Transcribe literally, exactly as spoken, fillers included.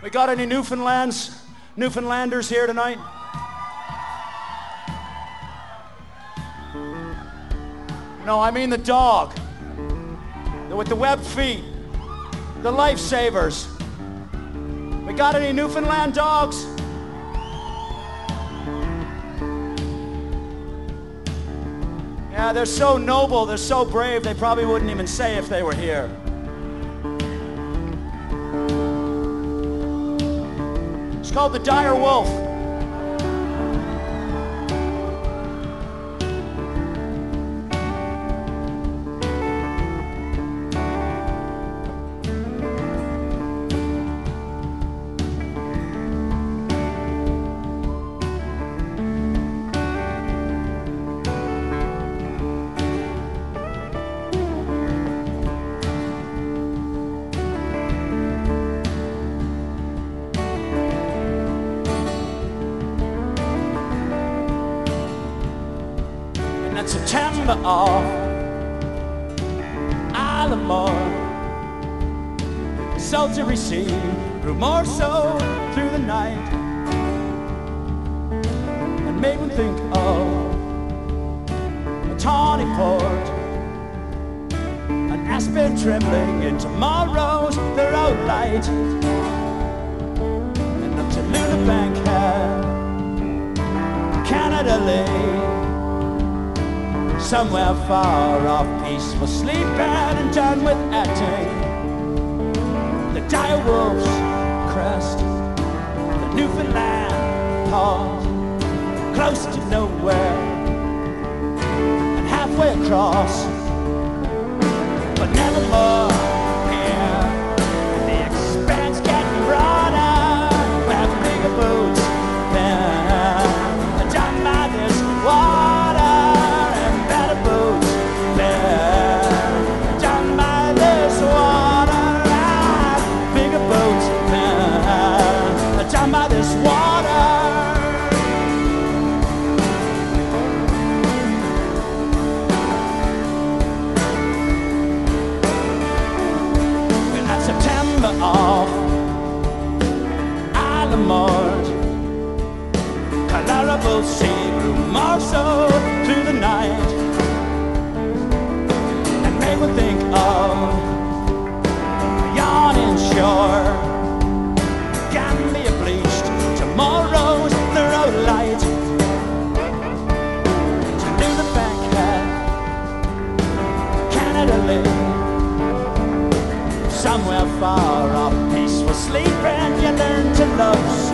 We got any Newfoundlands, Newfoundlanders here tonight? No, I mean the dog. The, with the webbed feet. The lifesavers. We got any Newfoundland dogs? Yeah, they're so noble, they're so brave, they probably wouldn't even say if they were here. It's called the Dire Wolf. September of Alamore, sold to receive, grew more so through the night, and made me think of a tawny port, an aspen trembling in tomorrow's the road light, and up to Lunabank Head, Canada lay. Somewhere far off, peaceful, sleeping and done with acting. The dire wolf's crest, the Newfoundland cause, close to nowhere and halfway across, but never more here. The expanse getting broader, where bigger boats then down by this water. By this water, in that September of Alamore, colorable sea grew more so through the night, and made me think of a yawning shore. Tomorrow's the road light to Lunabank Head, Canada lay. Somewhere far off, peaceful sleeping, you learn to love.